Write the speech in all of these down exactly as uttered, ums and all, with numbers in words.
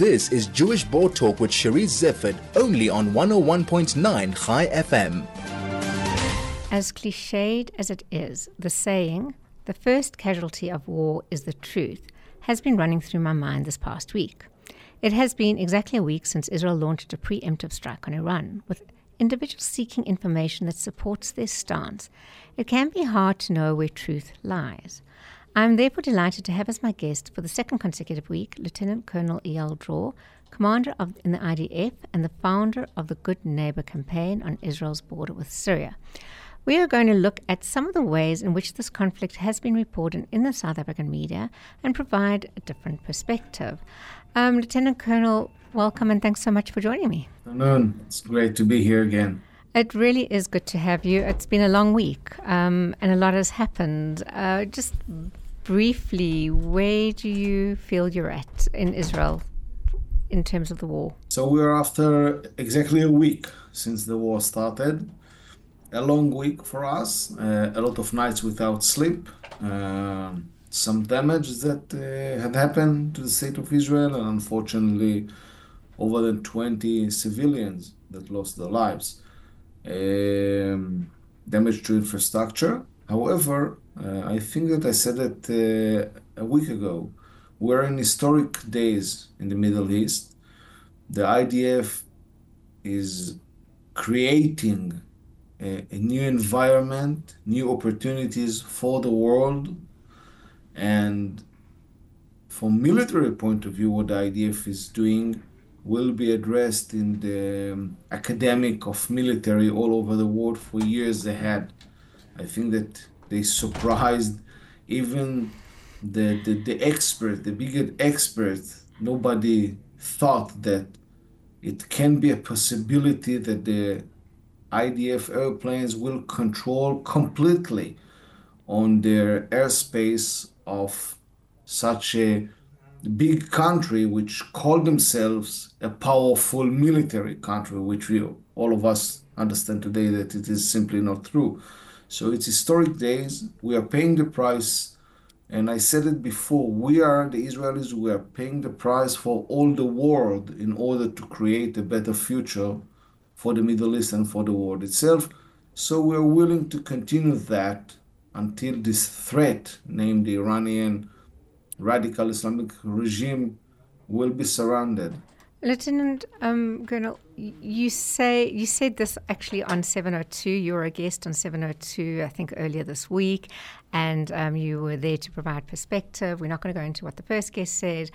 This is Jewish Board Talk with Cherise Zifford, only on one oh one point nine Chai F M. As cliched as it is, the saying, the first casualty of war is the truth, has been running through my mind this past week. It has been exactly a week since Israel launched a preemptive strike on Iran, with individuals seeking information that supports their stance. It can be hard to know where truth lies. I'm therefore delighted to have as my guest for the second consecutive week Lieutenant Colonel Eyal Dror, commander of, in the I D F and the founder of the Good Neighbor campaign on Israel's border with Syria. We are going to look at some of the ways in which this conflict has been reported in the South African media and provide a different perspective. Um, Lieutenant Colonel, welcome and thanks so much for joining me. Good afternoon. It's great to be here again. It really is good to have you. It's been a long week um, and a lot has happened. Uh, just briefly, where do you feel you're at in Israel in terms of the war? So we're after exactly a week since the war started. A long week for us, uh, a lot of nights without sleep, uh, some damage that uh, had happened to the state of Israel, and unfortunately over than twenty civilians that lost their lives. Um, damage to infrastructure. However, uh, I think that I said it uh, a week ago. We're in historic days in the Middle East. The I D F is creating a, a new environment, new opportunities for the world. And from military point of view, what the I D F is doing will be addressed in the um, academic of military all over the world for years ahead. I think that they surprised even the, the, the expert, the biggest expert. Nobody thought that it can be a possibility that the I D F airplanes will control completely on their airspace of such a big country which call themselves a powerful military country, which we all of us understand today that it is simply not true. So it's historic days. We are paying the price, and I said it before, we are the Israelis, we are paying the price for all the world in order to create a better future for the Middle East and for the world itself. So we're willing to continue that until this threat, named the Iranian radical Islamic regime, will be surrounded. Lieutenant um, Colonel, you say you said this actually on seven oh two. You were a guest on seven oh two, I think, earlier this week, and um, you were there to provide perspective. We're not going to go into what the first guest said,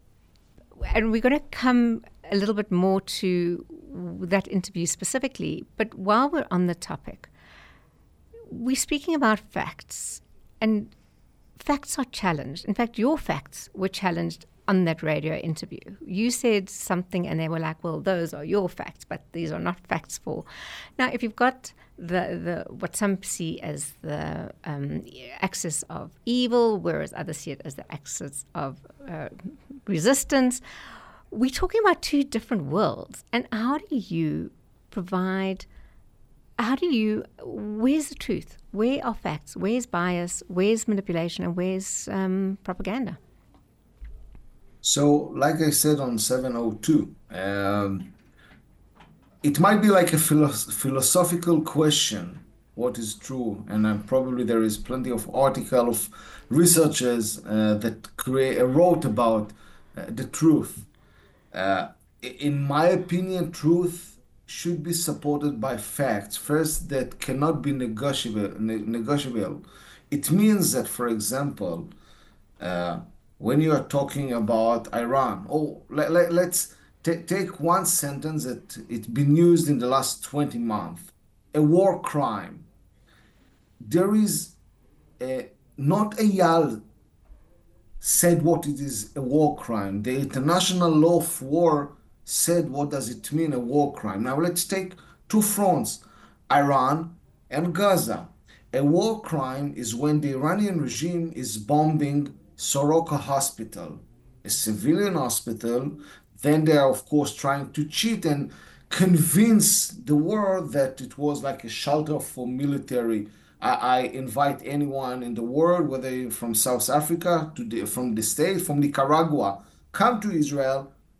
and we're going to come a little bit more to that interview specifically. But while we're on the topic, we're speaking about facts, and facts are challenged. In fact, your facts were challenged on that radio interview. You said something and they were like, well, those are your facts, but these are not facts for. Now, if you've got the, the what some see as the um, axis of evil, whereas others see it as the axis of uh, resistance, we're talking about two different worlds. And how do you provide, how do you, where's the truth? Where are facts? Where's bias? Where's manipulation? And where's um, propaganda? So, like I said on seven oh two, um, it might be like a philo- philosophical question, what is true? And uh, probably there is plenty of articles of researchers uh, that create, uh, wrote about uh, the truth. Uh, in my opinion, truth should be supported by facts, first, that cannot be negotiable. Ne- negotiable. It means that, for example, uh, when you are talking about Iran, oh, let, let, let's t- take one sentence that it's been used in the last twenty months, a war crime. There is a, not Eyal said what it is a war crime. The international law of war said what does it mean a war crime. Now let's take two fronts, Iran and Gaza. A war crime is when the Iranian regime is bombing Soroka Hospital, a civilian hospital. Then they are, of course, trying to cheat and convince the world that it was like a shelter for military. I, I invite anyone in the world, whether you're from South Africa, to the, from the States, from Nicaragua, come to Israel,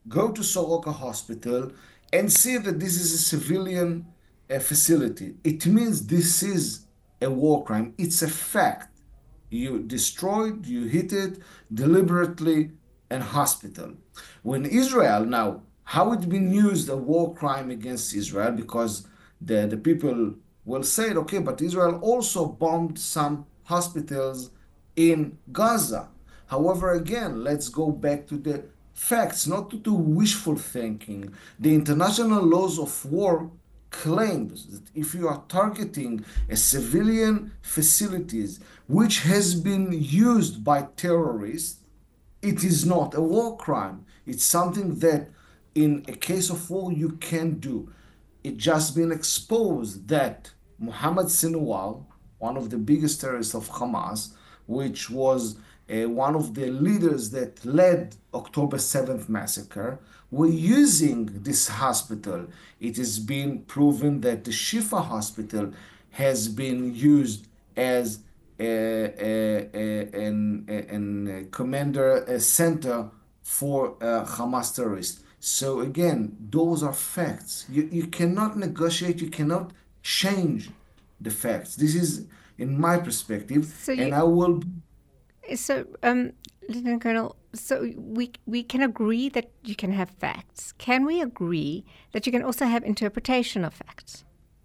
go to Soroka Hospital and see that this is a civilian uh, facility. It means this is a war crime. It's a fact. You destroyed, you hit it deliberately, and hospital. When Israel, now, how it been used a war crime against Israel, because the, the people will say, okay, but Israel also bombed some hospitals in Gaza. However, again, let's go back to the facts, not to do wishful thinking. The international laws of war claims that if you are targeting a civilian facilities which has been used by terrorists, it is not a war crime. It's something that in a case of war you can do. It just been exposed that Mohammed Sinwar, one of the biggest terrorists of Hamas, which was uh, one of the leaders that led October seventh massacre, were using this hospital. It has been proven that the Shifa hospital has been used as a, a, a, an, a, an commander a center for uh, Hamas terrorists. So again, those are facts. You, you cannot negotiate, you cannot change the facts. This is in my perspective, So you, and I will. so um, Lieutenant Colonel, so we we can agree that you can have facts. Can we agree that you can also have interpretation of facts?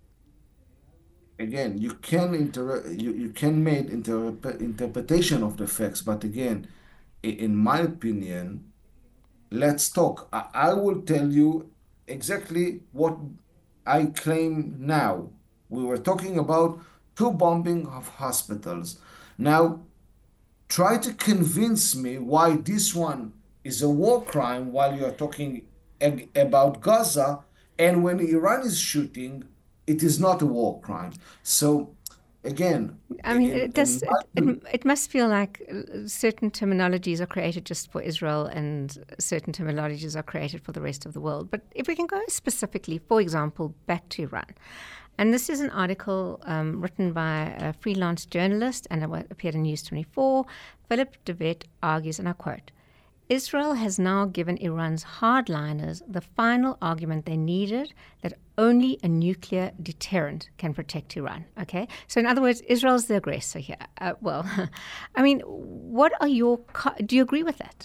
Again, you can inter you, you can make interp interpretation of the facts, but again, in my opinion, let's talk. I, I will tell you exactly what I claim now. We were talking about two bombing of hospitals. Now, try to convince me why this one is a war crime while you're talking ag- about Gaza, and when Iran is shooting, it is not a war crime. So, again, I mean, in, it does. in my It, it, it must feel like uh, certain terminologies are created just for Israel, and certain terminologies are created for the rest of the world. But if we can go specifically, for example, back to Iran, and this is an article um, written by a freelance journalist and it appeared in News twenty-four. Philip DeWet argues, and I quote, Israel has now given Iran's hardliners the final argument they needed, that only a nuclear deterrent can protect Iran. Okay? So in other words, Israel's the aggressor here. Uh, well, I mean, what are your... Co- do you agree with that?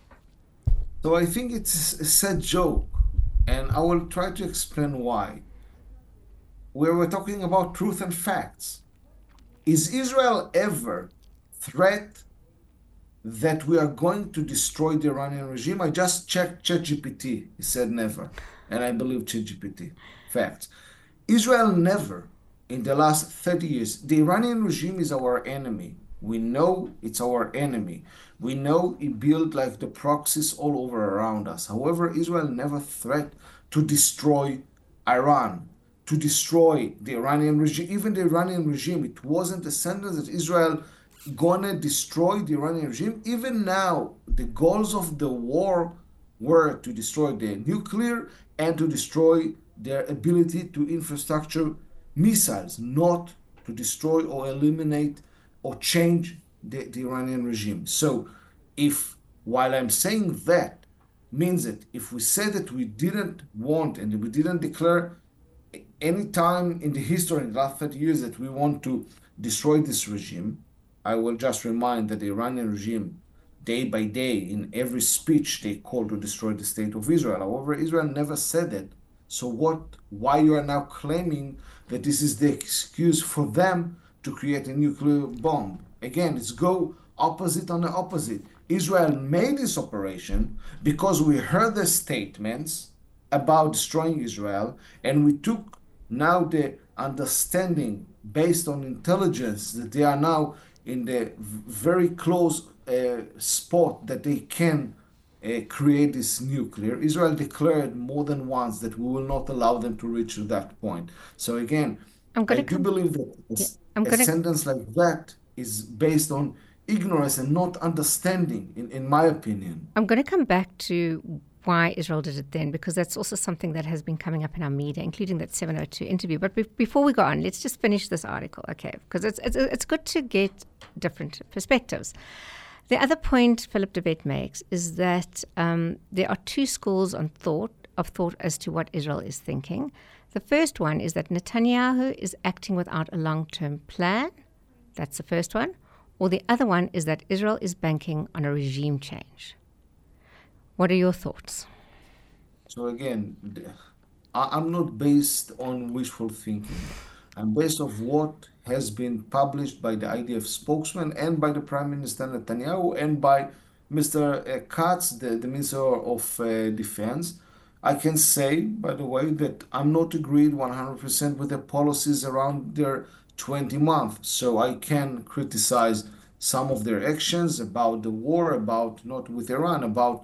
So I think it's a sad joke, and I will try to explain why. We were talking about truth and facts. Is Israel ever threat that we are going to destroy the Iranian regime? I just checked ChatGPT. He said never. And I believe ChatGPT. Facts. Israel never, in the last thirty years, the Iranian regime is our enemy. We know it's our enemy. We know it built like the proxies all over around us. However, Israel never threat to destroy Iran, to destroy the Iranian regime. Even the Iranian regime, it wasn't a sentence that Israel gonna destroy the Iranian regime. Even now, the goals of the war were to destroy the nuclear and to destroy their ability to infrastructure missiles, not to destroy or eliminate or change the, the Iranian regime. So if, while I'm saying that, means that if we say that we didn't want and we didn't declare any time in the history in the last thirty years that we want to destroy this regime, I will just remind that the Iranian regime, day by day, in every speech, they call to destroy the state of Israel. However, Israel never said it. So what? Why you are now claiming that this is the excuse for them to create a nuclear bomb? Again, it's go opposite on the opposite. Israel made this operation because we heard the statements about destroying Israel, and we took now the understanding based on intelligence that they are now in the very close uh, spot that they can uh, create this nuclear. Israel declared more than once that we will not allow them to reach to that point. So again, I'm I gonna do come, believe that yeah, a, I'm a gonna, sentence like that is based on ignorance and not understanding, in, in my opinion. I'm going to come back to why Israel did it then, because that's also something that has been coming up in our media, including that seven oh two interview. But be- before we go on, let's just finish this article, okay? Because it's, it's it's good to get different perspectives. The other point Philip de Wet makes is that um, there are two schools on thought of thought as to what Israel is thinking. The first one is that Netanyahu is acting without a long-term plan. That's the first one. Or the other one is that Israel is banking on a regime change. What are your thoughts? So again, I'm not based on wishful thinking. I'm based on what has been published by the I D F spokesman and by the Prime Minister Netanyahu and by Mister Katz, the, the Minister of uh, Defense. I can say, by the way, that I'm not agreed one hundred percent with the policies around their twenty months. So I can criticize some of their actions about the war, about not with Iran, about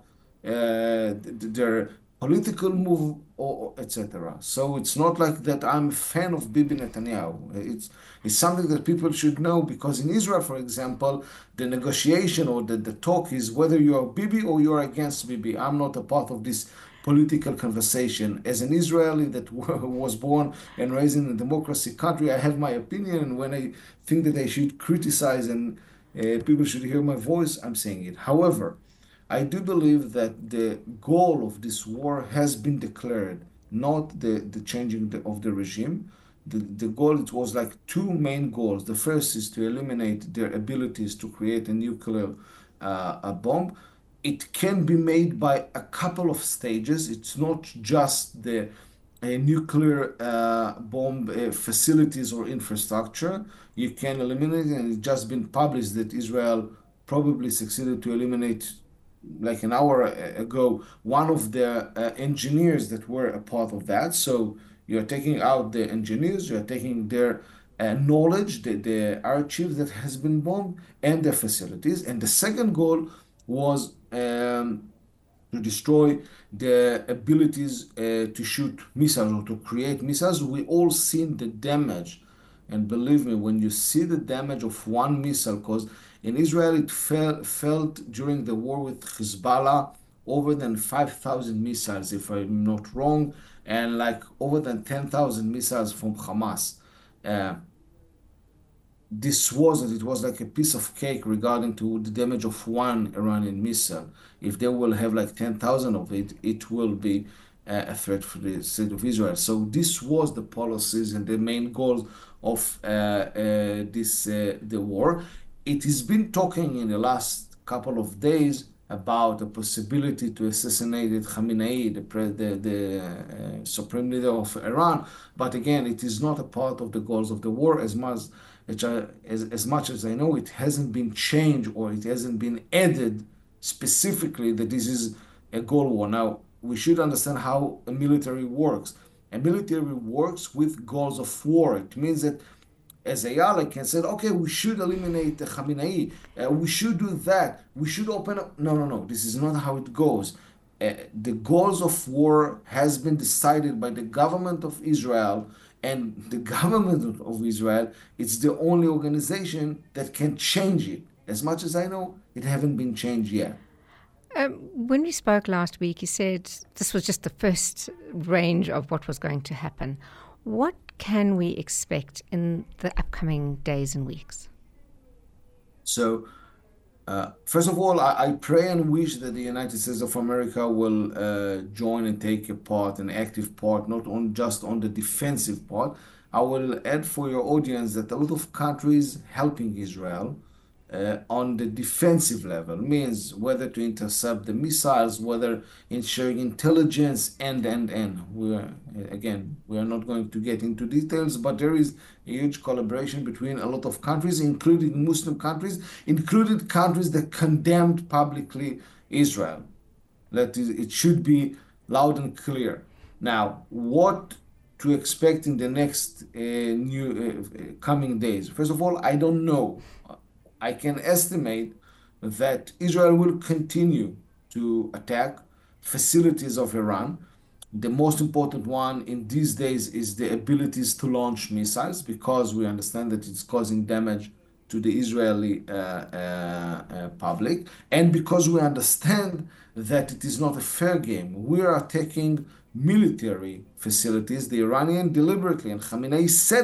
uh, their political move, or et cetera. So it's not like that I'm a fan of Bibi Netanyahu. It's it's something that people should know, because in Israel, for example, the negotiation or the, the talk is whether you are Bibi or you are against Bibi. I'm not a part of this political conversation. As an Israeli that was born and raised in a democracy country, I have my opinion, and when I think that I should criticize and uh, people should hear my voice, I'm saying it. However, I do believe that the goal of this war has been declared, not the, the changing the, of the regime. The, the goal, it was like two main goals. The first is to eliminate their abilities to create a nuclear uh, a bomb. It can be made by a couple of stages. It's not just the uh, nuclear uh, bomb uh, facilities or infrastructure. You can eliminate it, and it's just been published that Israel probably succeeded to eliminate, like an hour ago, one of the uh, engineers that were a part of that. So you're taking out the engineers, you're taking their uh, knowledge, the, the archive that has been bombed, and their facilities. And the second goal was um, to destroy the abilities uh, to shoot missiles or to create missiles. We all seen the damage. And believe me, when you see the damage of one missile, because in Israel it fell, felt during the war with Hezbollah over than five thousand missiles, if I'm not wrong, and like over than ten thousand missiles from Hamas. Uh, this wasn't, it was like a piece of cake regarding to the damage of one Iranian missile. If they will have like ten thousand of it, it will be uh, a threat for the state of Israel. So this was the policies and the main goal of uh, uh, this uh, the war. It has been talking in the last couple of days about the possibility to assassinate Khamenei, the, the, the uh, supreme leader of Iran. But again, it is not a part of the goals of the war. As much as, as, as much as I know, it hasn't been changed or it hasn't been added specifically that this is a goal war. Now, we should understand how a military works. A military works with goals of war. It means that as Ayala can say, okay, we should eliminate the Khamenei, uh, we should do that, we should open up. No, no, no, this is not how it goes. Uh, the goals of war has been decided by the government of Israel, and the government of Israel, it's the only organization that can change it. As much as I know, it haven't been changed yet. Um, when we spoke last week, you said this was just the first range of what was going to happen. What can we expect in the upcoming days and weeks? So, uh, first of all, I, I pray and wish that the United States of America will uh, join and take a part, an active part, not on just on the defensive part. I will add for your audience that a lot of countries helping Israel uh, on the defensive level, means whether to intercept the missiles, whether in sharing intelligence, and, and, and. We are, again, we are not going to get into details, but there is a huge collaboration between a lot of countries, including Muslim countries, including countries that condemned publicly Israel. That is, it should be loud and clear. Now, what to expect in the next uh, new uh, coming days? First of all, I don't know. I can estimate that Israel will continue to attack facilities of Iran. The most important one in these days is the abilities to launch missiles, because we understand that it's causing damage to the Israeli uh, uh, uh, public, and because we understand that it is not a fair game. We are attacking military facilities. The Iranian deliberately, and Khamenei said it,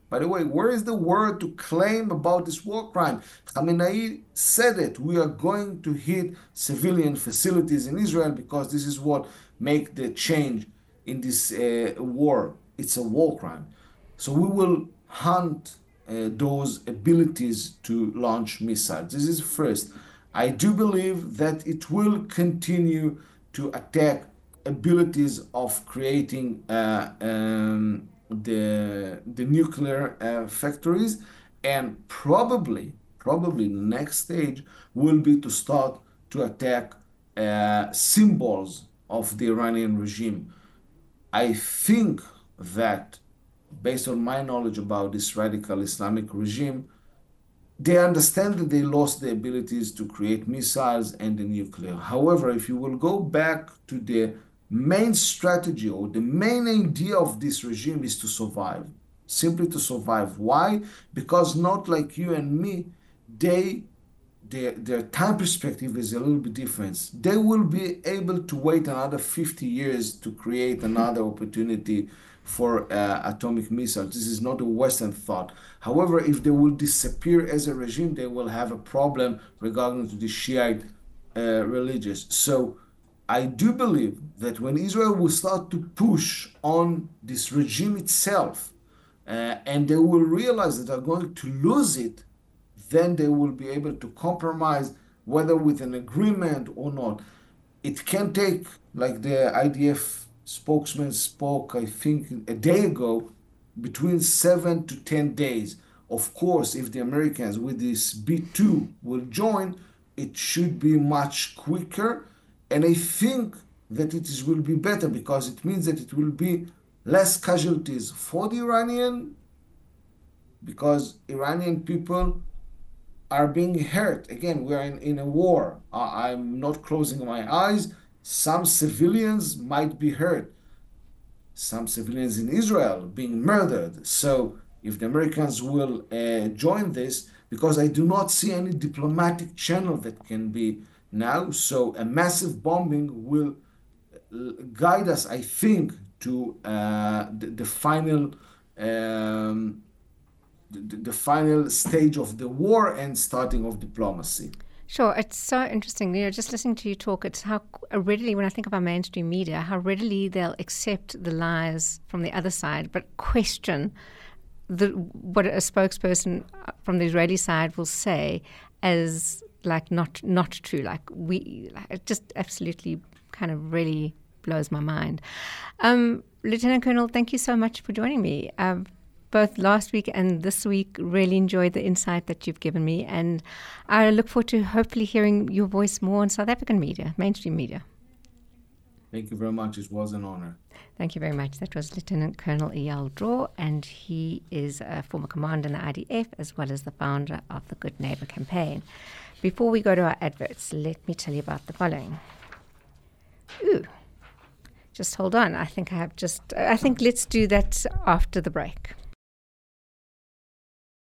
By the way, where is the word to claim about this war crime? Khamenei said it. We are going to hit civilian facilities in Israel because this is what make the change in this uh, war. It's a war crime. So we will hunt uh, those abilities to launch missiles. This is first. I do believe that it will continue to attack abilities of creating uh, um, the the nuclear uh, factories, and probably probably the next stage will be to start to attack uh, symbols of the Iranian regime. I think that based on my knowledge about this radical Islamic regime, they understand that they lost the abilities to create missiles and the nuclear. However, if you will go back to the main strategy or the main idea of this regime is to survive, simply to survive. Why? Because not like you and me, they their, their time perspective is a little bit different. They will be able to wait another fifty years to create another opportunity for uh, atomic missiles. This is not a Western thought. However, if they will disappear as a regime, they will have a problem regarding to the Shiite uh, religious. So I do believe that when Israel will start to push on this regime itself, uh, and they will realize that they're going to lose it, then they will be able to compromise, whether with an agreement or not. It can take, like the I D F spokesman spoke, I think, a day ago, between seven to ten days. Of course, if the Americans with this B two will join, it should be much quicker. And I think that it is, will be better because it means that it will be less casualties for the Iranian, because Iranian people are being hurt. Again, we are in, in a war. I, I'm not closing my eyes. Some civilians might be hurt. Some civilians in Israel being murdered. So if the Americans will uh, join this, because I do not see any diplomatic channel that can be now, so a massive bombing will guide us, I think, to uh, the, the final um, the, the final stage of the war and starting of diplomacy. Sure, it's so interesting. You know, just listening to you talk, it's how readily, when I think about mainstream media, how readily they'll accept the lies from the other side, but question the what a spokesperson from the Israeli side will say as like not not true. Like we, like, it just absolutely kind of really blows my mind. Um, Lieutenant Colonel, thank you so much for joining me. Um, both last week and this week, really enjoyed the insight that you've given me, and I look forward to hopefully hearing your voice more in South African media, mainstream media. Thank you very much. It was an honor. Thank you very much. That was Lieutenant Colonel Eyal Dror, and he is a former commander in the I D F as well as the founder of the Good Neighbor campaign. Before we go to our adverts, let me tell you about the following. Ooh, just hold on. I think I have just, I think let's do that after the break.